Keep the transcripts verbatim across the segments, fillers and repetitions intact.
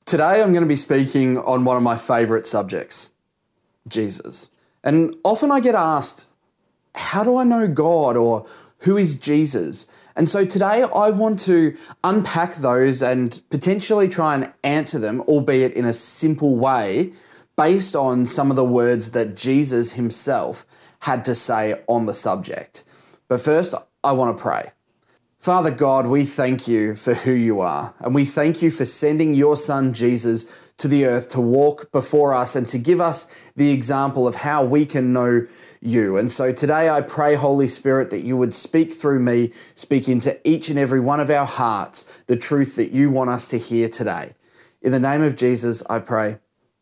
Today I'm going to be speaking on one of my favourite subjects, Jesus. And often I get asked, how do I know God, or who is Jesus? And so today I want to unpack those and potentially try and answer them, albeit in a simple way, based on some of the words that Jesus himself had to say on the subject. But first, I want to pray. Father God, we thank you for who you are, and we thank you for sending your son Jesus to the earth to walk before us and to give us the example of how we can know you. And so today I pray, Holy Spirit, that you would speak through me, speak into each and every one of our hearts the truth that you want us to hear today. In the name of Jesus, I pray.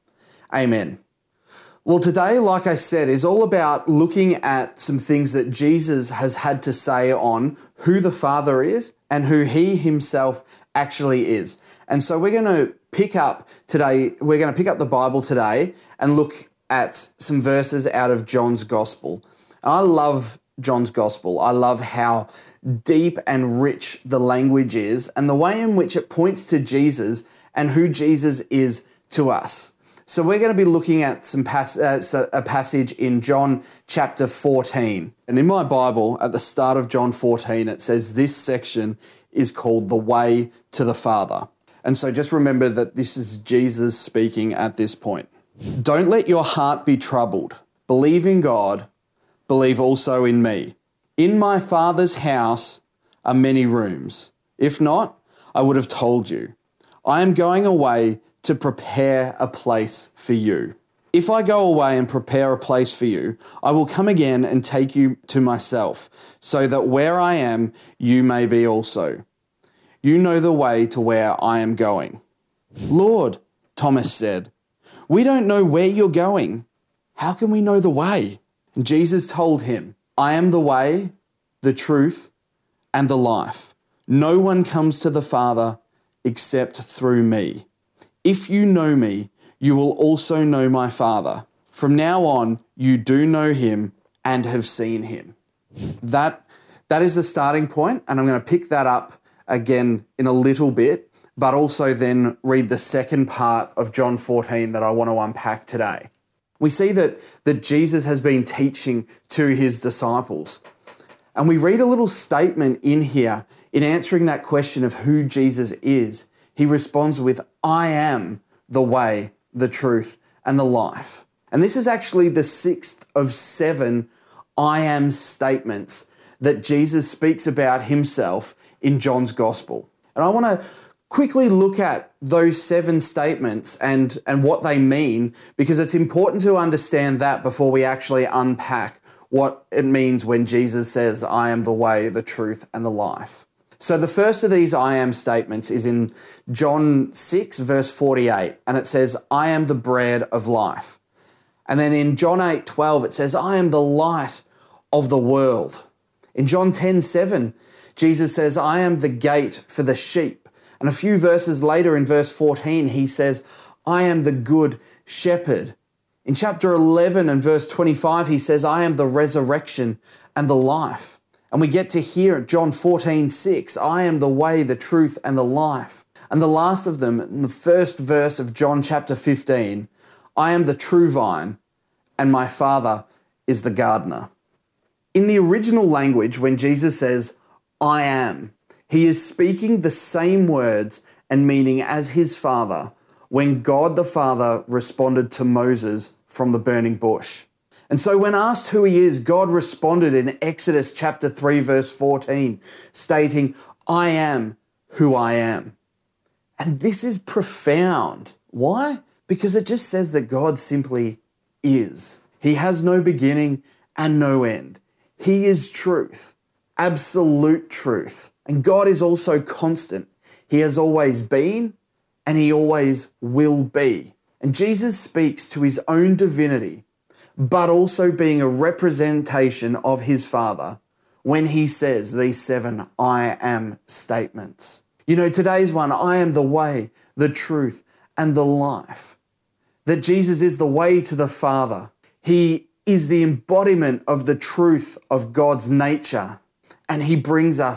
Amen. Well, today, like I said, is all about looking at some things that Jesus has had to say on who the Father is and who he himself actually is. And so we're going to pick up today, we're going to pick up the Bible today and look at some verses out of John's Gospel. I love John's Gospel. I love how deep and rich the language is and the way in which it points to Jesus and who Jesus is to us. So we're going to be looking at some pas- uh, a passage in John chapter fourteen. And in my Bible, at the start of John fourteen, it says this section is called the way to the Father. And so just remember that this is Jesus speaking at this point. Don't let your heart be troubled. Believe in God. Believe also in me. In my Father's house are many rooms. If not, I would have told you. I am going away to prepare a place for you. If I go away and prepare a place for you, I will come again and take you to myself, so that where I am, you may be also. You know the way to where I am going. Lord, Thomas said, we don't know where you're going. How can we know the way? And Jesus told him, I am the way, the truth, and the life. No one comes to the Father except through me. If you know me, you will also know my Father. From now on, you do know him and have seen him. That, that is the starting point, and I'm going to pick that up again in a little bit, but also then read the second part of John fourteen that I want to unpack today. We see that, that Jesus has been teaching to his disciples. And we read a little statement in here in answering that question of who Jesus is. He responds with, I am the way, the truth, and the life. And this is actually the sixth of seven I am statements that Jesus speaks about himself in John's Gospel. And I want to quickly look at those seven statements and, and what they mean, because it's important to understand that before we actually unpack what it means when Jesus says, I am the way, the truth, and the life. So the first of these I am statements is in John six, verse forty-eight, and it says, I am the bread of life. And then in John eight, twelve, it says, I am the light of the world. In John ten, seven, Jesus says, I am the gate for the sheep. And a few verses later in verse fourteen, he says, I am the good shepherd. In chapter eleven and verse twenty-five, he says, I am the resurrection and the life. And we get to hear at John fourteen, six, I am the way, the truth, and the life. And the last of them, in the first verse of John chapter fifteen, I am the true vine, and my Father is the gardener. In the original language, when Jesus says, I am, he is speaking the same words and meaning as his Father when God the Father responded to Moses from the burning bush. And so when asked who he is, God responded in Exodus chapter three, verse fourteen, stating, I am who I am. And this is profound. Why? Because it just says that God simply is. He has no beginning and no end. He is truth, absolute truth. And God is also constant. He has always been and he always will be. And Jesus speaks to his own divinity, but also being a representation of his Father when he says these seven I am statements. You know, today's one, I am the way, the truth, and the life. That Jesus is the way to the Father. He is the embodiment of the truth of God's nature, and he brings us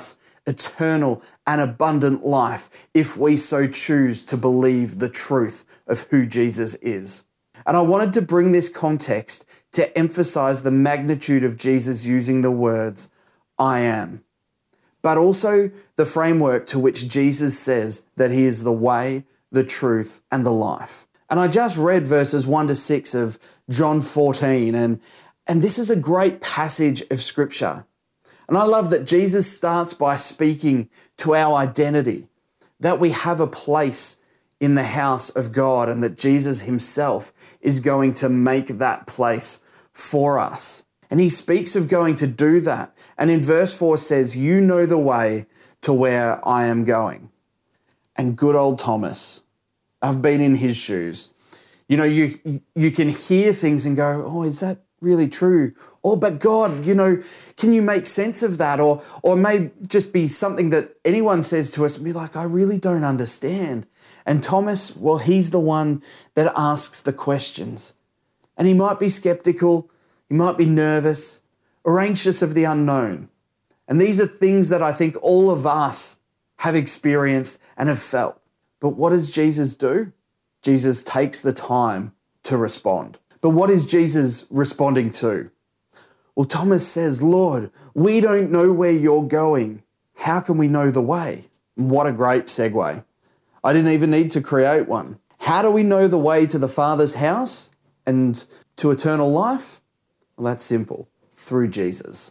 eternal and abundant life if we so choose to believe the truth of who Jesus is. And I wanted to bring this context to emphasize the magnitude of Jesus using the words, I am, but also the framework to which Jesus says that he is the way, the truth, and the life. And I just read verses one to six of John fourteen, and, and this is a great passage of scripture. And I love that Jesus starts by speaking to our identity, that we have a place in the house of God and that Jesus himself is going to make that place for us. And he speaks of going to do that. And in verse four says, you know the way to where I am going. And good old Thomas, I've been in his shoes. You know, you you can hear things and go, oh, is that really true? Or, but God, you know, can you make sense of that? Or, or may just be something that anyone says to us and be like, I really don't understand. And Thomas, well, he's the one that asks the questions. And he might be skeptical, he might be nervous or anxious of the unknown. And these are things that I think all of us have experienced and have felt. But what does Jesus do? Jesus takes the time to respond. But what is Jesus responding to? Well, Thomas says, Lord, we don't know where you're going. How can we know the way? What a great segue. I didn't even need to create one. How do we know the way to the Father's house and to eternal life? Well, that's simple. Through Jesus.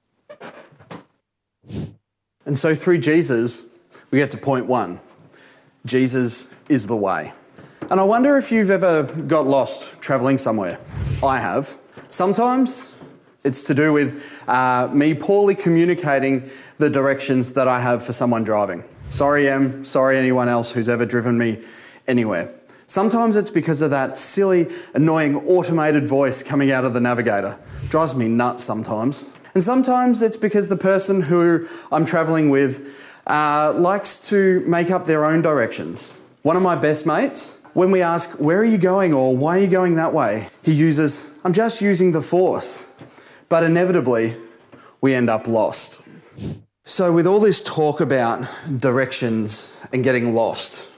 And so through Jesus, we get to point one. Jesus is the way. And I wonder if you've ever got lost travelling somewhere. I have. Sometimes it's to do with uh, me poorly communicating the directions that I have for someone driving. Sorry, Em. Sorry, anyone else who's ever driven me anywhere. Sometimes it's because of that silly, annoying automated voice coming out of the navigator. Drives me nuts sometimes. And sometimes it's because the person who I'm travelling with uh, likes to make up their own directions. One of my best mates, when we ask, where are you going or why are you going that way? He uses, I'm just using the force. But inevitably, we end up lost. So with all this talk about directions and getting lost,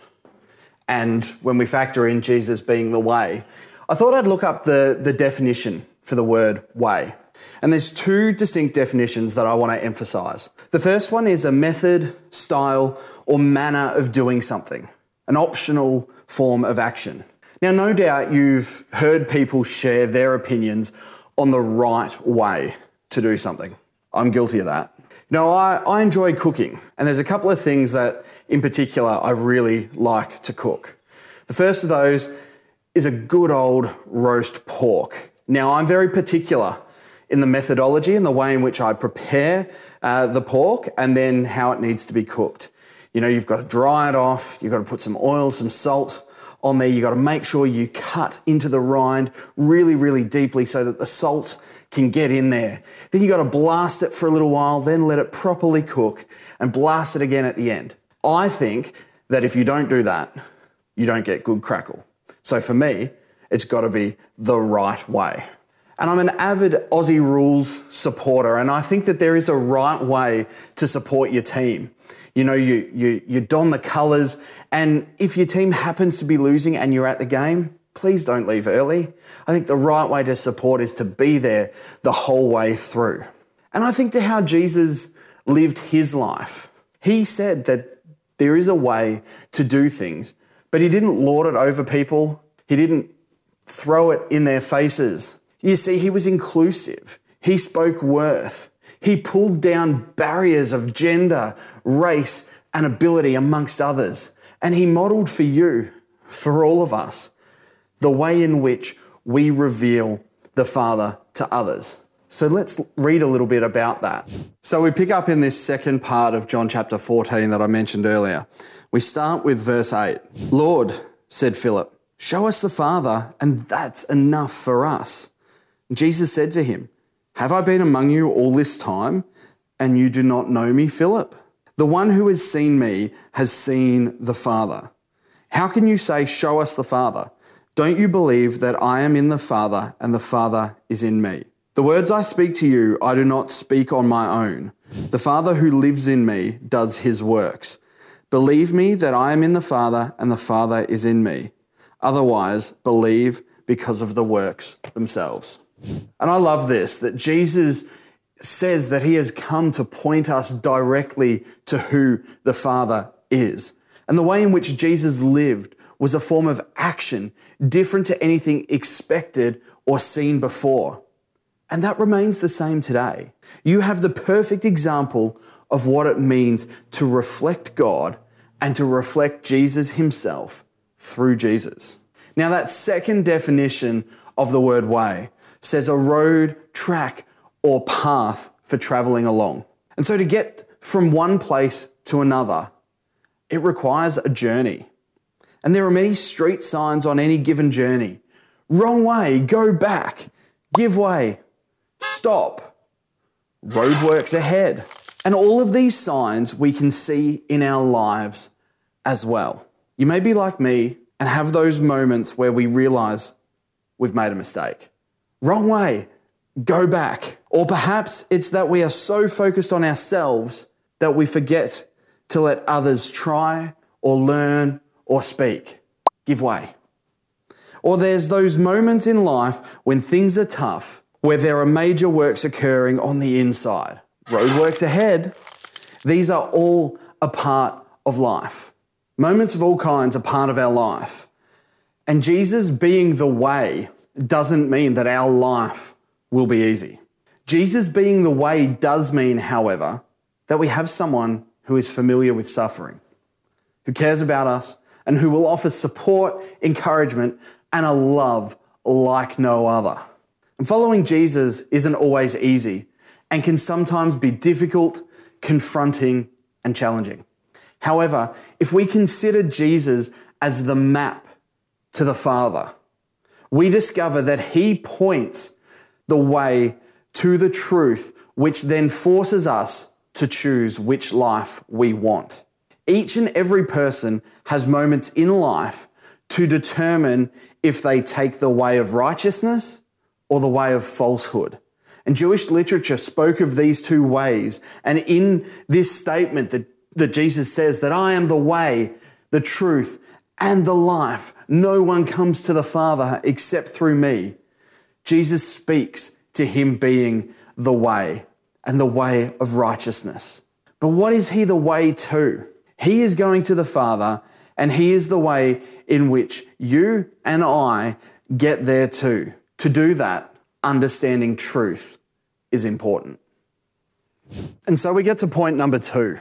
and when we factor in Jesus being the way, I thought I'd look up the, the definition for the word way. And there's two distinct definitions that I want to emphasise. The first one is a method, style, or manner of doing something, an optional form of action. Now, no doubt you've heard people share their opinions on the right way to do something. I'm guilty of that. You know, I, I enjoy cooking, and there's a couple of things that in particular I really like to cook. The first of those is a good old roast pork. Now, I'm very particular in the methodology and the way in which I prepare uh, the pork and then how it needs to be cooked. You know, you've got to dry it off, you've got to put some oil, some salt on there, you've got to make sure you cut into the rind really, really deeply so that the salt can get in there. Then you've got to blast it for a little while, then let it properly cook and blast it again at the end. I think that if you don't do that, you don't get good crackle. So for me, it's got to be the right way. And I'm an avid Aussie rules supporter, and I think that there is a right way to support your team. You know, you, you, you don the colours, and if your team happens to be losing and you're at the game, please don't leave early. I think the right way to support is to be there the whole way through. And I think to how Jesus lived his life. He said that there is a way to do things, but he didn't lord it over people. He didn't throw it in their faces. You see, he was inclusive. He spoke worth. He pulled down barriers of gender, race, and ability amongst others. And he modelled for you, for all of us, the way in which we reveal the Father to others. So let's read a little bit about that. So we pick up in this second part of John chapter fourteen that I mentioned earlier. We start with verse eight. Lord, said Philip, show us the Father, and that's enough for us. And Jesus said to him, have I been among you all this time, and you do not know me, Philip? The one who has seen me has seen the Father. How can you say, show us the Father? Don't you believe that I am in the Father and the Father is in me? The words I speak to you, I do not speak on my own. The Father who lives in me does his works. Believe me that I am in the Father and the Father is in me. Otherwise, believe because of the works themselves. And I love this, that Jesus says that he has come to point us directly to who the Father is. And the way in which Jesus lived was a form of action different to anything expected or seen before. And that remains the same today. You have the perfect example of what it means to reflect God and to reflect Jesus himself through Jesus. Now, that second definition of the word way says a road, track, or path for traveling along. And so to get from one place to another, it requires a journey. And there are many street signs on any given journey. Wrong way, go back, give way, stop, roadworks ahead. And all of these signs we can see in our lives as well. You may be like me and have those moments where we realize we've made a mistake. Wrong way, go back. Or perhaps it's that we are so focused on ourselves that we forget to let others try or learn or speak. Give way. Or there's those moments in life when things are tough, where there are major works occurring on the inside. Roadworks ahead. These are all a part of life. Moments of all kinds are part of our life. And Jesus being the way doesn't mean that our life will be easy. Jesus being the way does mean, however, that we have someone who is familiar with suffering, who cares about us, and who will offer support, encouragement, and a love like no other. And following Jesus isn't always easy and can sometimes be difficult, confronting, and challenging. However, if we consider Jesus as the map to the Father, we discover that he points the way to the truth, which then forces us to choose which life we want. Each and every person has moments in life to determine if they take the way of righteousness or the way of falsehood. And Jewish literature spoke of these two ways. And in this statement that, that Jesus says that I am the way, the truth, and the life, no one comes to the Father except through me. Jesus speaks to him being the way and the way of righteousness. But what is he the way to? He is going to the Father, and he is the way in which you and I get there too. To do that, understanding truth is important. And so we get to point number two.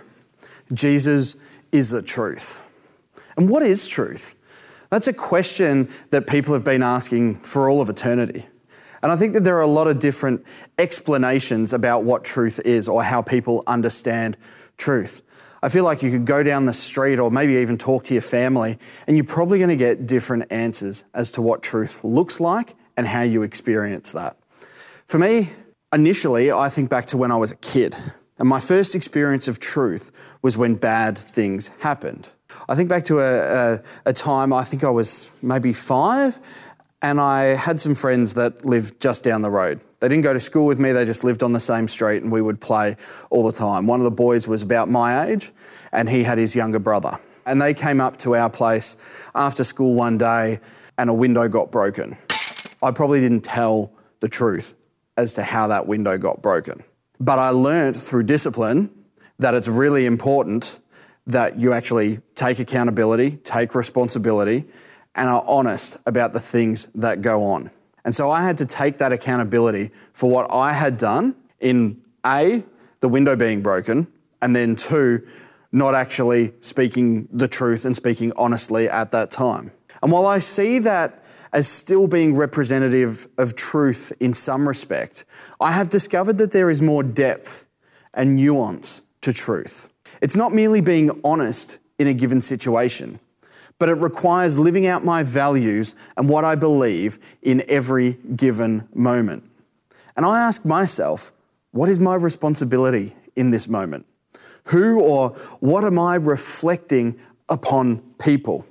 Jesus is the truth. And what is truth? That's a question that people have been asking for all of eternity. And I think that there are a lot of different explanations about what truth is or how people understand truth. I feel like you could go down the street or maybe even talk to your family and you're probably going to get different answers as to what truth looks like and how you experience that. For me, initially, I think back to when I was a kid. And my first experience of truth was when bad things happened. I think back to a, a, a time, I think I was maybe five, and I had some friends that lived just down the road. They didn't go to school with me, they just lived on the same street and we would play all the time. One of the boys was about my age and he had his younger brother. And they came up to our place after school one day and a window got broken. I probably didn't tell the truth as to how that window got broken. But I learnt through discipline that it's really important that you actually take accountability, take responsibility, and are honest about the things that go on. And so I had to take that accountability for what I had done in A, the window being broken, and then two, not actually speaking the truth and speaking honestly at that time. And while I see that as still being representative of truth in some respect, I have discovered that there is more depth and nuance to truth. It's not merely being honest in a given situation, but it requires living out my values and what I believe in every given moment. And I ask myself, what is my responsibility in this moment? Who or what am I reflecting upon people?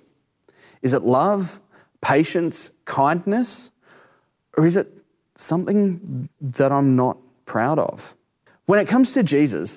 Is it love, patience, kindness, or is it something that I'm not proud of? When it comes to Jesus,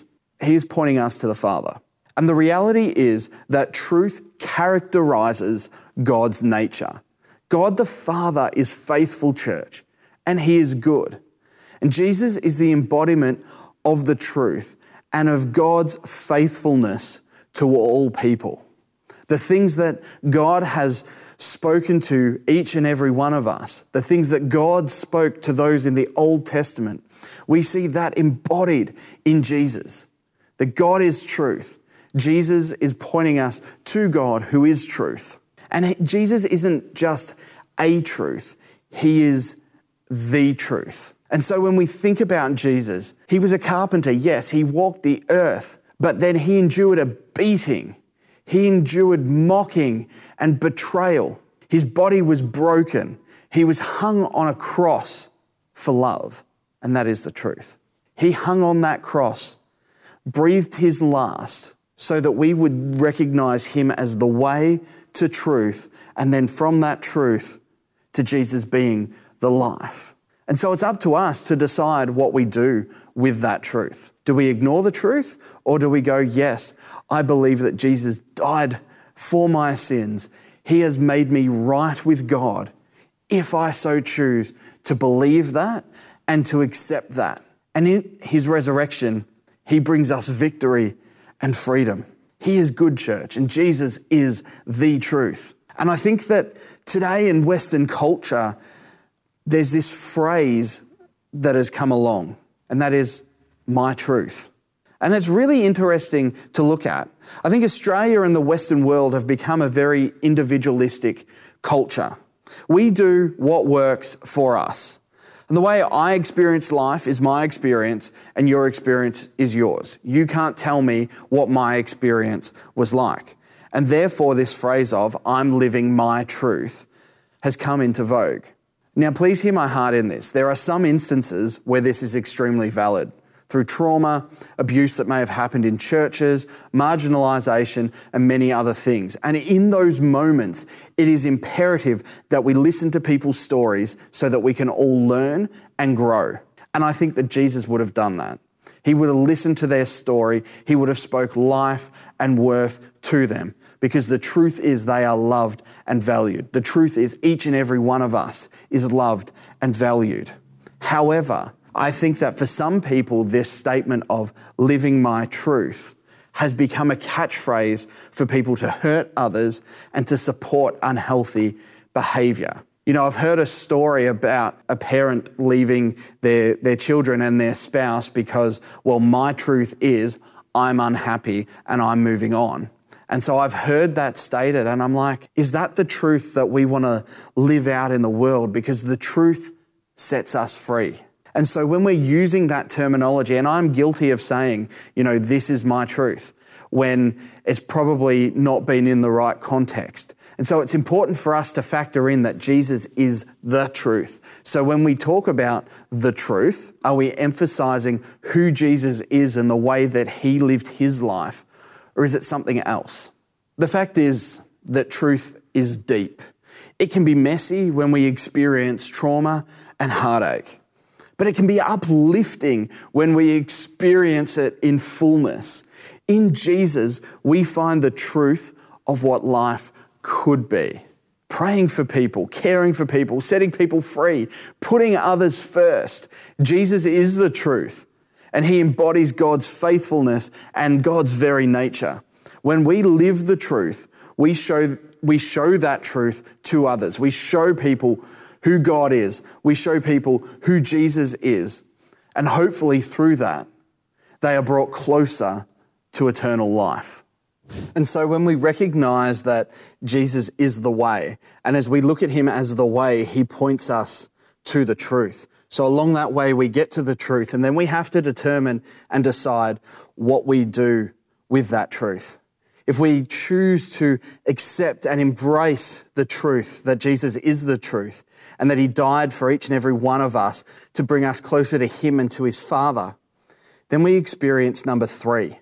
he is pointing us to the Father. And the reality is that truth characterizes God's nature. God the Father is faithful, church, and he is good. And Jesus is the embodiment of the truth and of God's faithfulness to all people. The things that God has spoken to each and every one of us, the things that God spoke to those in the Old Testament, we see that embodied in Jesus. That God is truth. Jesus is pointing us to God who is truth. And he, Jesus isn't just a truth, he is the truth. And so when we think about Jesus, he was a carpenter, yes, he walked the earth, but then he endured a beating. He endured mocking and betrayal. His body was broken. He was hung on a cross for love, and that is the truth. He hung on that cross, breathed his last, so that we would recognize him as the way to truth, and then from that truth to Jesus being the life. And so it's up to us to decide what we do with that truth. Do we ignore the truth, or do we go, yes, I believe that Jesus died for my sins. He has made me right with God if I so choose to believe that and to accept that. And in his resurrection, he brings us victory and freedom. He is good, church, and Jesus is the truth. And I think that today in Western culture, there's this phrase that has come along, and that is my truth. And it's really interesting to look at. I think Australia and the Western world have become a very individualistic culture. We do what works for us. And the way I experience life is my experience, and your experience is yours. You can't tell me what my experience was like. And therefore, this phrase of, I'm living my truth, has come into vogue. Now, please hear my heart in this. There are some instances where this is extremely valid. Through trauma, abuse that may have happened in churches, marginalisation, and many other things. And in those moments, it is imperative that we listen to people's stories so that we can all learn and grow. And I think that Jesus would have done that. He would have listened to their story. He would have spoke life and worth to them, because the truth is they are loved and valued. The truth is each and every one of us is loved and valued. However, I think that for some people, this statement of living my truth has become a catchphrase for people to hurt others and to support unhealthy behaviour. You know, I've heard a story about a parent leaving their, their children and their spouse because, well, my truth is I'm unhappy and I'm moving on. And so I've heard that stated and I'm like, is that the truth that we want to live out in the world? Because the truth sets us free. And so when we're using that terminology, and I'm guilty of saying, you know, this is my truth, when it's probably not been in the right context. And so it's important for us to factor in that Jesus is the truth. So when we talk about the truth, are we emphasizing who Jesus is and the way that he lived his life, or is it something else? The fact is that truth is deep. It can be messy when we experience trauma and heartache. But it can be uplifting when we experience it in fullness. In Jesus, we find the truth of what life could be. Praying for people, caring for people, setting people free, putting others first. Jesus is the truth, and he embodies God's faithfulness and God's very nature. When we live the truth, we show, we show that truth to others. We show people who God is. We show people who Jesus is. And hopefully through that, they are brought closer to eternal life. And so when we recognize that Jesus is the way, and as we look at him as the way, he points us to the truth. So along that way, we get to the truth, and then we have to determine and decide what we do with that truth. If we choose to accept and embrace the truth that Jesus is the truth and that he died for each and every one of us to bring us closer to him and to his Father, then we experience number three,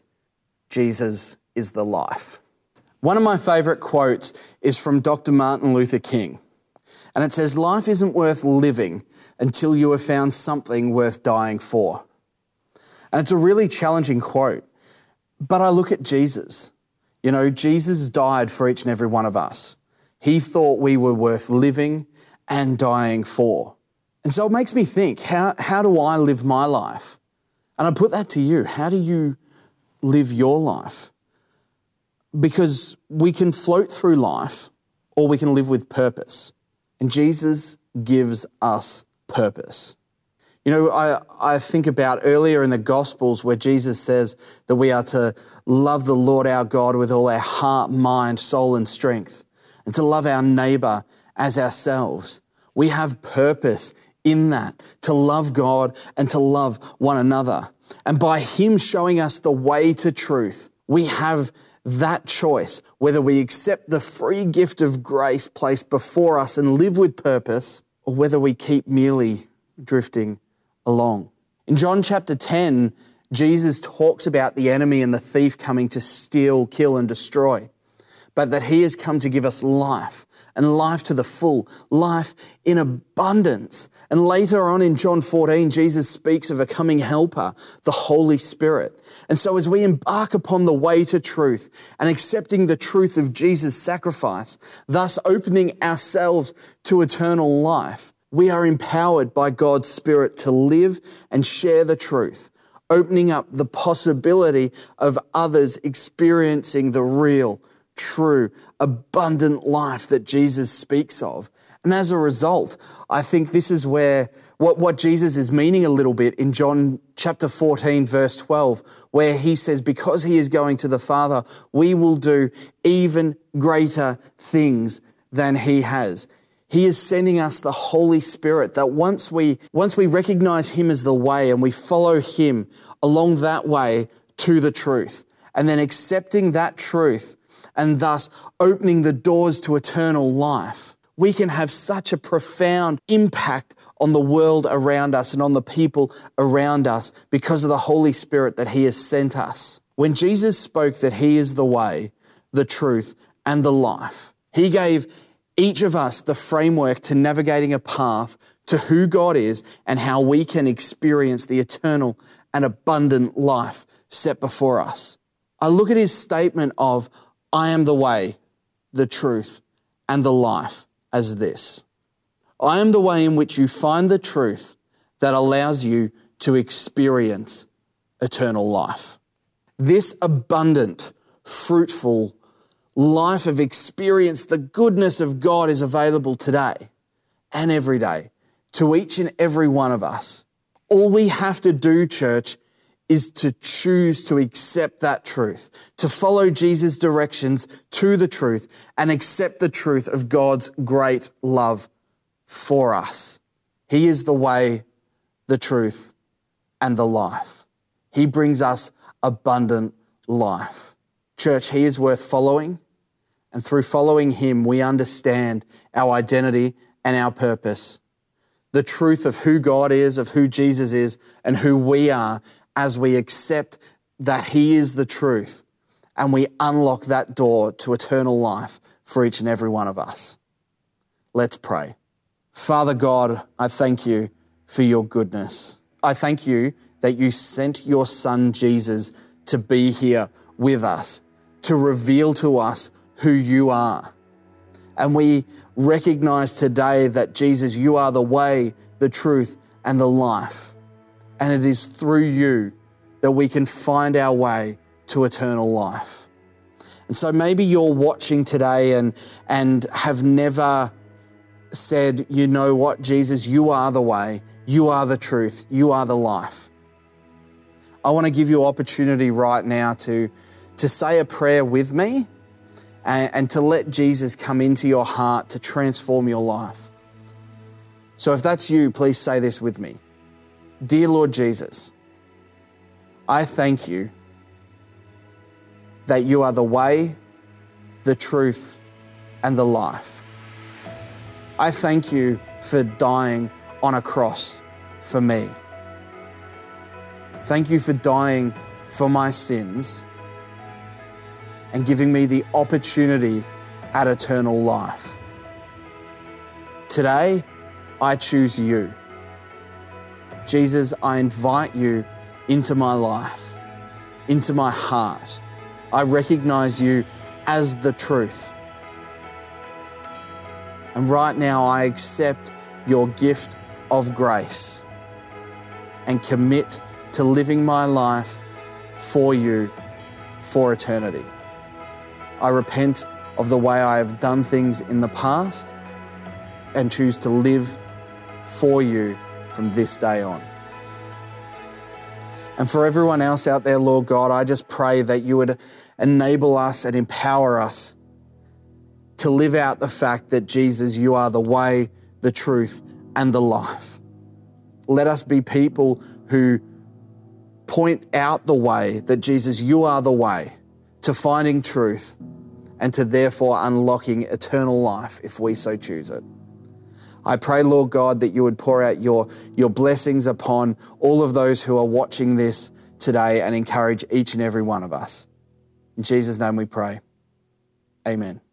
Jesus is the life. One of my favourite quotes is from Doctor Martin Luther King, and it says, life isn't worth living until you have found something worth dying for. And it's a really challenging quote, But I look at Jesus. You know, Jesus died for each and every one of us. He thought we were worth living and dying for. And so it makes me think, how, how do I live my life? And I put that to you. How do you live your life? Because we can float through life or we can live with purpose. And Jesus gives us purpose. You know, I, I think about earlier in the Gospels where Jesus says that we are to love the Lord our God with all our heart, mind, soul and strength, and to love our neighbour as ourselves. We have purpose in that, to love God and to love one another. And by Him showing us the way to truth, we have that choice, whether we accept the free gift of grace placed before us and live with purpose, or whether we keep merely drifting along. In John chapter ten, Jesus talks about the enemy and the thief coming to steal, kill and destroy, but that He has come to give us life, and life to the full, life in abundance. And later on in John fourteen, Jesus speaks of a coming helper, the Holy Spirit. And so as we embark upon the way to truth and accepting the truth of Jesus' sacrifice, thus opening ourselves to eternal life, we are empowered by God's Spirit to live and share the truth, opening up the possibility of others experiencing the real, true, abundant life that Jesus speaks of. And as a result, I think this is where what, what Jesus is meaning a little bit in John chapter fourteen, verse twelve, where He says, because He is going to the Father, we will do even greater things than He has. He is sending us the Holy Spirit that once we, once we recognize Him as the way and we follow Him along that way to the truth, and then accepting that truth and thus opening the doors to eternal life, we can have such a profound impact on the world around us and on the people around us because of the Holy Spirit that He has sent us. When Jesus spoke that He is the way, the truth, and the life, He gave each of us the framework to navigating a path to who God is and how we can experience the eternal and abundant life set before us. I look at His statement of, I am the way, the truth, and the life as this. I am the way in which you find the truth that allows you to experience eternal life. This abundant, fruitful life of experience, the goodness of God is available today and every day to each and every one of us. All we have to do, church, is to choose to accept that truth, to follow Jesus' directions to the truth and accept the truth of God's great love for us. He is the way, the truth, and the life. He brings us abundant life. Church, He is worth following, and through following Him, we understand our identity and our purpose, the truth of who God is, of who Jesus is, and who we are as we accept that He is the truth and we unlock that door to eternal life for each and every one of us. Let's pray. Father God, I thank You for Your goodness. I thank You that You sent Your Son Jesus to be here with us, to reveal to us who You are. And we recognize today that Jesus, You are the way, the truth, and the life. And it is through You that we can find our way to eternal life. And so maybe you're watching today and, and have never said, you know what, Jesus, You are the way, You are the truth, You are the life. I want to give you opportunity right now to, to say a prayer with me and, and to let Jesus come into your heart to transform your life. So if that's you, please say this with me. Dear Lord Jesus, I thank You that You are the way, the truth, and the life. I thank You for dying on a cross for me. Thank You for dying for my sins and giving me the opportunity at eternal life. Today, I choose You. Jesus, I invite You into my life. into my heart. I recognize you as the truth. And right now I accept your gift of grace and commit to living my life for you for eternity. I repent of the way I have done things in the past and choose to live for you from this day on. And for everyone else out there, Lord God, I just pray that you would enable us and empower us to live out the fact that, Jesus, you are the way, the truth, and the life. Let us be people who point out the way that, Jesus, you are the way to finding truth and to therefore unlocking eternal life if we so choose it. I pray, Lord God, that you would pour out your, your blessings upon all of those who are watching this today and encourage each and every one of us. In Jesus' name we pray. Amen.